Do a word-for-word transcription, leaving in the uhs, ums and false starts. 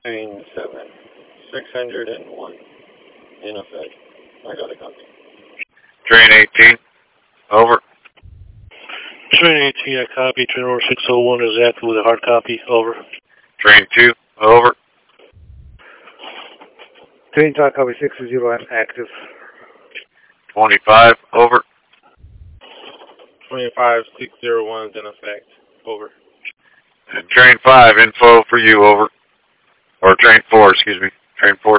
Train seven, six hundred one, in effect. I got a copy. Train eighteen, over. Train eighteen, I copy. Train order six oh one is active with a hard copy, over. Train two, over. Train talk copy six zero, I'm active. twenty-five, over. twenty-five, six oh one is in effect, over. And train five, info for you, over. Or train four, excuse me. Train four.